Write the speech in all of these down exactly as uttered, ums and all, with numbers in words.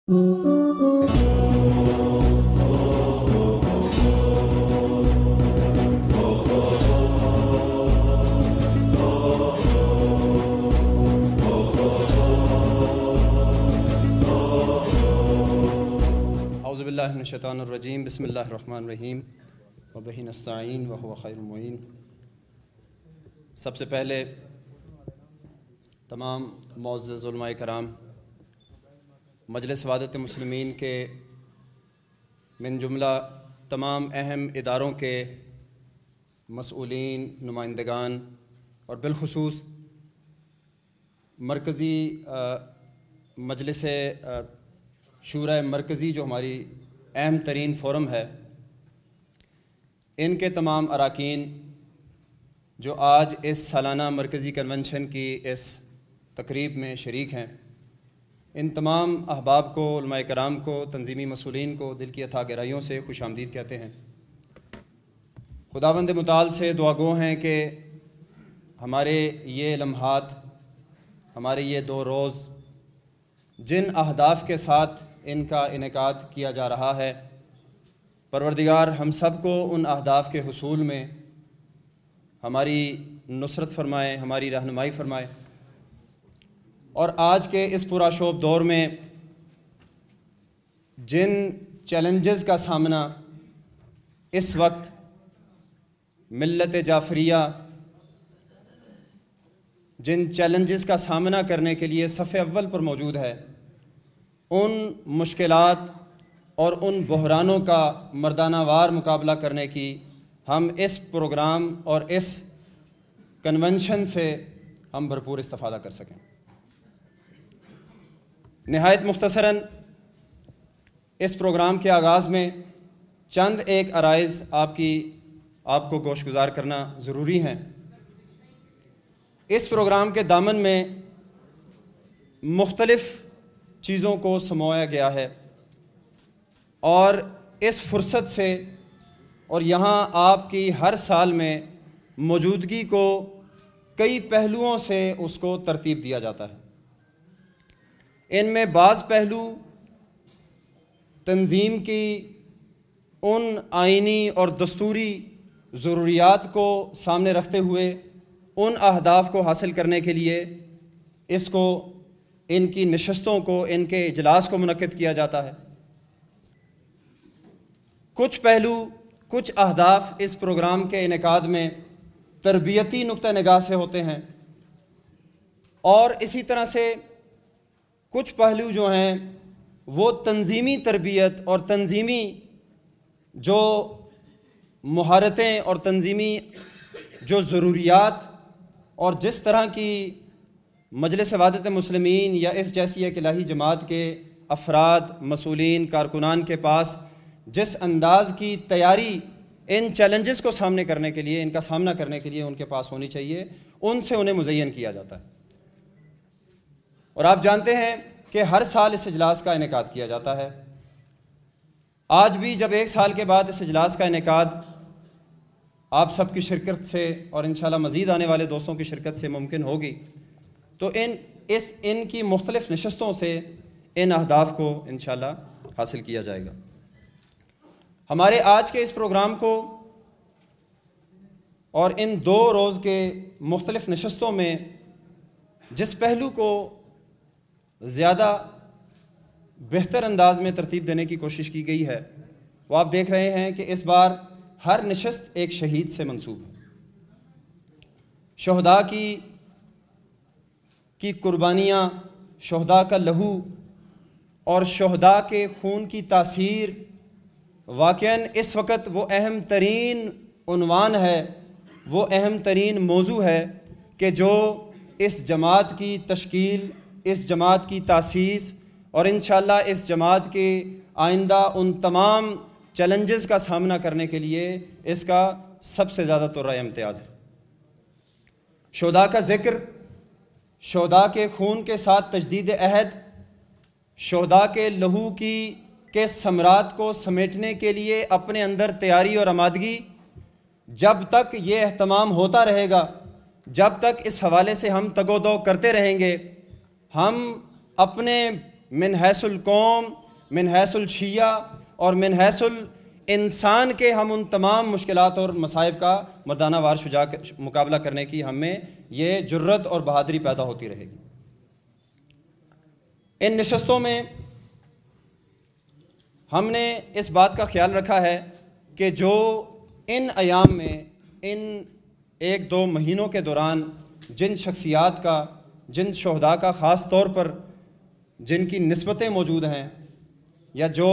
اعوذ باللہ من الشیطان الرجیم، بسم اللہ الرحمن الرحیم، وبہ نستعین وہو خیر المعین۔ سب سے پہلے تمام معزز علماء کرام، مجلس وحدت مسلمین کے من جملہ تمام اہم اداروں کے مسئولین، نمائندگان اور بالخصوص مرکزی مجلس شورا مرکزی جو ہماری اہم ترین فورم ہے، ان کے تمام اراکین جو آج اس سالانہ مرکزی کنونشن کی اس تقریب میں شریک ہیں، ان تمام احباب کو، علماء کرام کو، تنظیمی مسئولین کو دل کی اتھاہ گہرائیوں سے خوش آمدید کہتے ہیں۔ خداوند متعال سے دعا گو ہیں کہ ہمارے یہ لمحات، ہمارے یہ دو روز جن اہداف کے ساتھ ان کا انعقاد کیا جا رہا ہے، پروردگار ہم سب کو ان اہداف کے حصول میں ہماری نصرت فرمائے، ہماری رہنمائی فرمائے، اور آج کے اس پرآشوب دور میں جن چیلنجز کا سامنا اس وقت ملت جعفریہ جن چیلنجز کا سامنا کرنے کے لیے صف اول پر موجود ہے، ان مشکلات اور ان بحرانوں کا مردانہ وار مقابلہ کرنے کی ہم اس پروگرام اور اس کنونشن سے ہم بھرپور استفادہ کر سکیں۔ نہایت مختصراً اس پروگرام کے آغاز میں چند ایک عرائض آپ کی آپ کو گوش گزار کرنا ضروری ہیں۔ اس پروگرام کے دامن میں مختلف چیزوں کو سمویا گیا ہے، اور اس فرصت سے اور یہاں آپ کی ہر سال میں موجودگی کو کئی پہلوؤں سے اس کو ترتیب دیا جاتا ہے۔ ان میں بعض پہلو تنظیم کی ان آئینی اور دستوری ضروریات کو سامنے رکھتے ہوئے ان اہداف کو حاصل کرنے کے لیے اس کو، ان کی نشستوں کو، ان کے اجلاس کو منعقد کیا جاتا ہے۔ کچھ پہلو، کچھ اہداف اس پروگرام کے انعقاد میں تربیتی نقطہ نگاہ سے ہوتے ہیں، اور اسی طرح سے کچھ پہلو جو ہیں وہ تنظیمی تربیت اور تنظیمی جو مہارتیں اور تنظیمی جو ضروریات اور جس طرح کی مجلس وحدت مسلمین یا اس جیسی ایک الہی جماعت کے افراد، مسئولین، کارکنان کے پاس جس انداز کی تیاری ان چیلنجز کو سامنے کرنے کے لیے، ان کا سامنا کرنے کے لیے ان کے پاس ہونی چاہیے، ان سے انہیں مزین کیا جاتا ہے۔ اور آپ جانتے ہیں کہ ہر سال اس اجلاس کا انعقاد کیا جاتا ہے۔ آج بھی جب ایک سال کے بعد اس اجلاس کا انعقاد آپ سب کی شرکت سے اور انشاءاللہ مزید آنے والے دوستوں کی شرکت سے ممکن ہوگی، تو ان اس ان کی مختلف نشستوں سے ان اہداف کو انشاءاللہ حاصل کیا جائے گا۔ ہمارے آج کے اس پروگرام کو اور ان دو روز کے مختلف نشستوں میں جس پہلو کو زیادہ بہتر انداز میں ترتیب دینے کی کوشش کی گئی ہے، وہ آپ دیکھ رہے ہیں کہ اس بار ہر نشست ایک شہید سے منسوب ہے۔ شہداء کی کی قربانیاں، شہداء کا لہو اور شہداء کے خون کی تاثیر واقعاً اس وقت وہ اہم ترین عنوان ہے، وہ اہم ترین موضوع ہے کہ جو اس جماعت کی تشکیل، اس جماعت کی تاسیس اور انشاءاللہ اس جماعت کے آئندہ ان تمام چیلنجز کا سامنا کرنے کے لیے اس کا سب سے زیادہ ترہ امتیاز ہے۔ شہداء کا ذکر، شہداء کے خون کے ساتھ تجدید عہد، شہداء کے لہو کی کے ثمرات کو سمیٹنے کے لیے اپنے اندر تیاری اور آمادگی، جب تک یہ اہتمام ہوتا رہے گا، جب تک اس حوالے سے ہم تگ و دو کرتے رہیں گے، ہم اپنے من حیث القوم، من حیث الشیعہ اور من حیث الانسان کے ہم ان تمام مشکلات اور مصائب کا مردانہ وار شجاع مقابلہ کرنے کی ہم میں یہ جرت اور بہادری پیدا ہوتی رہے گی۔ ان نشستوں میں ہم نے اس بات کا خیال رکھا ہے کہ جو ان ایام میں ان ایک دو مہینوں کے دوران جن شخصیات کا، جن شہداء کا خاص طور پر جن کی نسبتیں موجود ہیں، یا جو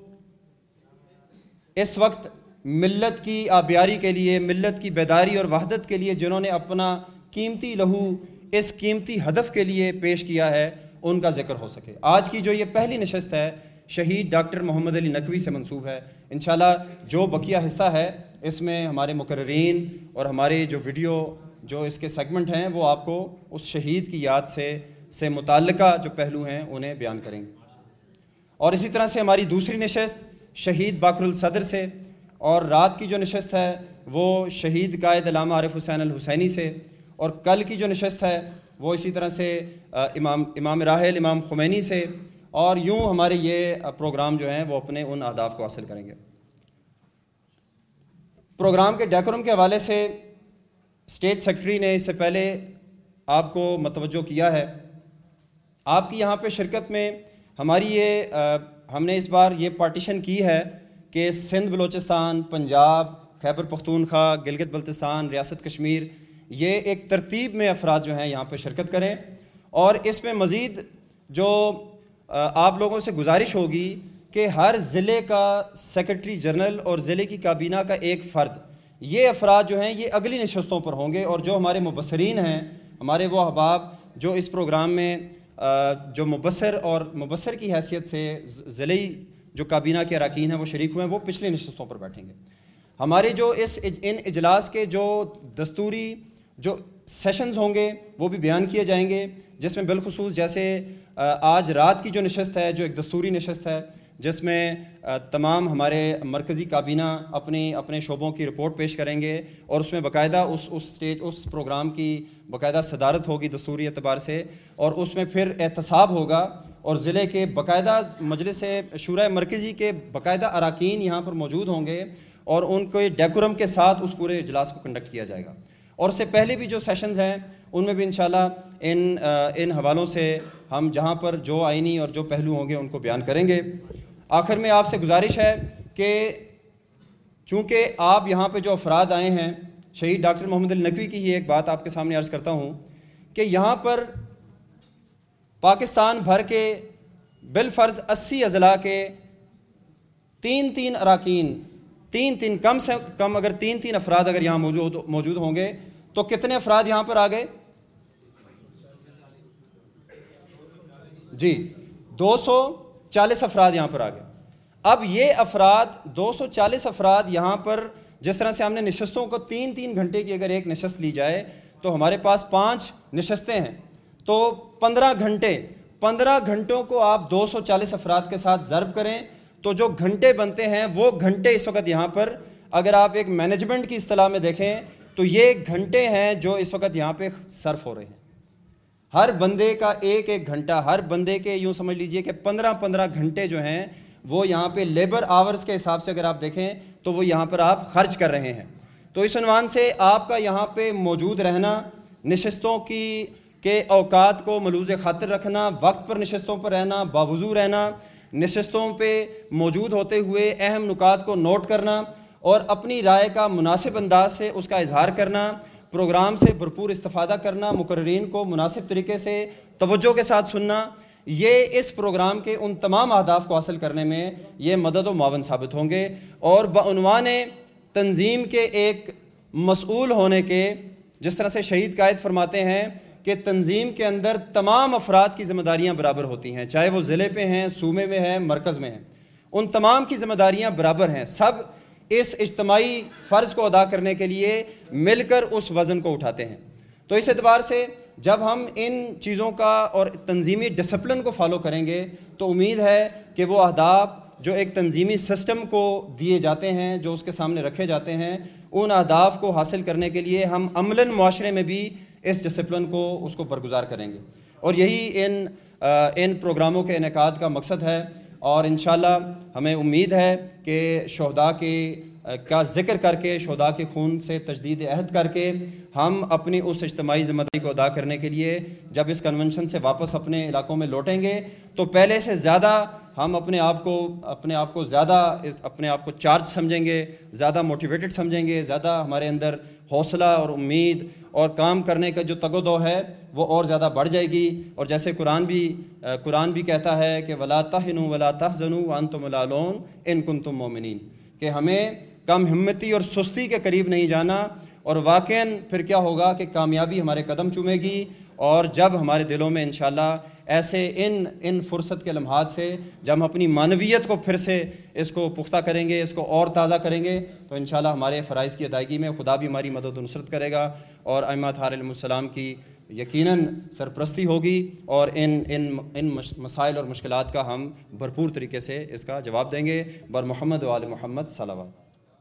اس وقت ملت کی آبیاری کے لیے، ملت کی بیداری اور وحدت کے لیے جنہوں نے اپنا قیمتی لہو اس قیمتی ہدف کے لیے پیش کیا ہے، ان کا ذکر ہو سکے۔ آج کی جو یہ پہلی نشست ہے شہید ڈاکٹر محمد علی نقوی سے منسوب ہے۔ انشاءاللہ جو بقیہ حصہ ہے اس میں ہمارے مقررین اور ہمارے جو ویڈیو جو اس کے سیگمنٹ ہیں وہ آپ کو اس شہید کی یاد سے سے متعلقہ جو پہلو ہیں انہیں بیان کریں گے۔ اور اسی طرح سے ہماری دوسری نشست شہید باقر الصدر سے، اور رات کی جو نشست ہے وہ شہید قائد علامہ عارف حسین الحسینی سے، اور کل کی جو نشست ہے وہ اسی طرح سے امام امام راحل امام خمینی سے، اور یوں ہمارے یہ پروگرام جو ہیں وہ اپنے ان اہداف کو حاصل کریں گے۔ پروگرام کے ڈیکورم کے حوالے سے اسٹیٹ سیکرٹری نے اس سے پہلے آپ کو متوجہ کیا ہے۔ آپ کی یہاں پہ شرکت میں ہماری یہ ہم نے اس بار یہ پارٹیشن کی ہے کہ سندھ بلوچستان، پنجاب، خیبر پختونخوا، گلگت بلتستان، ریاست کشمیر، یہ ایک ترتیب میں افراد جو ہیں یہاں پہ شرکت کریں، اور اس میں مزید جو آپ لوگوں سے گزارش ہوگی کہ ہر ضلع کا سیکرٹری جنرل اور ضلع کی کابینہ کا ایک فرد، یہ افراد جو ہیں یہ اگلی نشستوں پر ہوں گے، اور جو ہمارے مبصرین ہیں، ہمارے وہ احباب جو اس پروگرام میں جو مبصر اور مبصر کی حیثیت سے ضلعی جو کابینہ کے اراکین ہیں وہ شریک ہوئے ہیں، وہ پچھلی نشستوں پر بیٹھیں گے۔ ہمارے جو اس ان اجلاس کے جو دستوری جو سیشنز ہوں گے وہ بھی بیان کیے جائیں گے، جس میں بالخصوص جیسے آج رات کی جو نشست ہے جو ایک دستوری نشست ہے، جس میں تمام ہمارے مرکزی کابینہ اپنی اپنے شعبوں کی رپورٹ پیش کریں گے، اور اس میں باقاعدہ اس اس اسٹیج اس پروگرام کی باقاعدہ صدارت ہوگی دستوری اعتبار سے، اور اس میں پھر احتساب ہوگا، اور ضلع کے باقاعدہ مجلس شورائے مرکزی کے باقاعدہ اراکین یہاں پر موجود ہوں گے، اور ان کو ڈیکورم کے ساتھ اس پورے اجلاس کو کنڈکٹ کیا جائے گا۔ اور اس سے پہلے بھی جو سیشنز ہیں ان میں بھی انشاءاللہ ان ان حوالوں سے ہم جہاں پر جو آئینی اور جو پہلو ہوں گے ان کو بیان کریں گے۔ آخر میں آپ سے گزارش ہے کہ چونکہ آپ یہاں پہ جو افراد آئے ہیں، شہید ڈاکٹر محمد علی نقوی کی ہی ایک بات آپ کے سامنے عرض کرتا ہوں کہ یہاں پر پاکستان بھر کے بالفرض اسی اضلاع کے تین تین اراکین، تین تین کم سے کم اگر تین تین افراد اگر یہاں موجود موجود ہوں گے تو کتنے افراد یہاں پر آ گئے؟ جی دو سو چالیس افراد یہاں پر آ گئے۔ اب یہ افراد دو سو چالیس افراد یہاں پر جس طرح سے ہم نے نشستوں کو تین تین گھنٹے کی اگر ایک نشست لی جائے تو ہمارے پاس پانچ نشستیں ہیں، تو پندرہ گھنٹے پندرہ گھنٹوں کو آپ دو سو چالیس افراد کے ساتھ ضرب کریں تو جو گھنٹے بنتے ہیں وہ گھنٹے اس وقت یہاں پر اگر آپ ایک مینجمنٹ کی اصطلاح میں دیکھیں تو یہ گھنٹے ہیں جو اس وقت یہاں پہ صرف ہو رہے ہیں۔ ہر بندے کا ایک ایک گھنٹہ، ہر بندے کے یوں سمجھ لیجئے کہ پندرہ پندرہ گھنٹے جو ہیں وہ یہاں پہ لیبر آورز کے حساب سے اگر آپ دیکھیں تو وہ یہاں پر آپ خرچ کر رہے ہیں۔ تو اس عنوان سے آپ کا یہاں پہ موجود رہنا، نشستوں کی کے اوقات کو ملوز خاطر رکھنا، وقت پر نشستوں پر رہنا، باوضو رہنا، نشستوں پہ موجود ہوتے ہوئے اہم نکات کو نوٹ کرنا اور اپنی رائے کا مناسب انداز سے اس کا اظہار کرنا، پروگرام سے بھرپور استفادہ کرنا، مقررین کو مناسب طریقے سے توجہ کے ساتھ سننا، یہ اس پروگرام کے ان تمام اہداف کو حاصل کرنے میں یہ مدد و معاون ثابت ہوں گے۔ اور بعنوان تنظیم کے ایک مسئول ہونے کے، جس طرح سے شہید قائد فرماتے ہیں کہ تنظیم کے اندر تمام افراد کی ذمہ داریاں برابر ہوتی ہیں، چاہے وہ ضلع پہ ہیں، صوبے میں ہیں، مرکز میں ہیں، ان تمام کی ذمہ داریاں برابر ہیں۔ سب اس اجتماعی فرض کو ادا کرنے کے لیے مل کر اس وزن کو اٹھاتے ہیں۔ تو اس اعتبار سے جب ہم ان چیزوں کا اور تنظیمی ڈسپلن کو فالو کریں گے تو امید ہے کہ وہ اہداف جو ایک تنظیمی سسٹم کو دیے جاتے ہیں، جو اس کے سامنے رکھے جاتے ہیں، ان اہداف کو حاصل کرنے کے لیے ہم عملاً معاشرے میں بھی اس ڈسپلن کو اس کو برگزار کریں گے۔ اور یہی ان ان پروگراموں کے انعقاد کا مقصد ہے، اور انشاءاللہ ہمیں امید ہے کہ شہداء کی کا ذکر کر کے، شہداء کے خون سے تجدید عہد کر کے ہم اپنی اس اجتماعی ذمہ داری کو ادا کرنے کے لیے جب اس کنونشن سے واپس اپنے علاقوں میں لوٹیں گے تو پہلے سے زیادہ ہم اپنے آپ کو اپنے آپ کو زیادہ اپنے آپ کو چارج سمجھیں گے، زیادہ موٹیویٹڈ سمجھیں گے، زیادہ ہمارے اندر حوصلہ اور امید اور کام کرنے کا جو تگ و دو ہے وہ اور زیادہ بڑھ جائے گی۔ اور جیسے قرآن بھی قرآن بھی کہتا ہے کہ وَلَا تَهِنُوا وَلَا تَحْزَنُوا وَأَنْتُمُ الْأَعْلَوْنَ إِن كُنتُم مُؤْمِنِينَ، کہ ہمیں کم ہمتی اور سستی کے قریب نہیں جانا، اور واقعاً پھر کیا ہوگا کہ کامیابی ہمارے قدم چومے گی، اور جب ہمارے دلوں میں انشاءاللہ ایسے ان ان فرصت کے لمحات سے جب ہم اپنی معنویت کو پھر سے اس کو پختہ کریں گے، اس کو اور تازہ کریں گے، تو انشاءاللہ ہمارے فرائض کی ادائیگی میں خدا بھی ہماری مدد و نصرت کرے گا، اور ائمہ اطہار علیہ السلام کی یقیناً سرپرستی ہوگی، اور ان ان ان مسائل اور مشکلات کا ہم بھرپور طریقے سے اس کا جواب دیں گے۔ بر محمد و آل محمد صلوات۔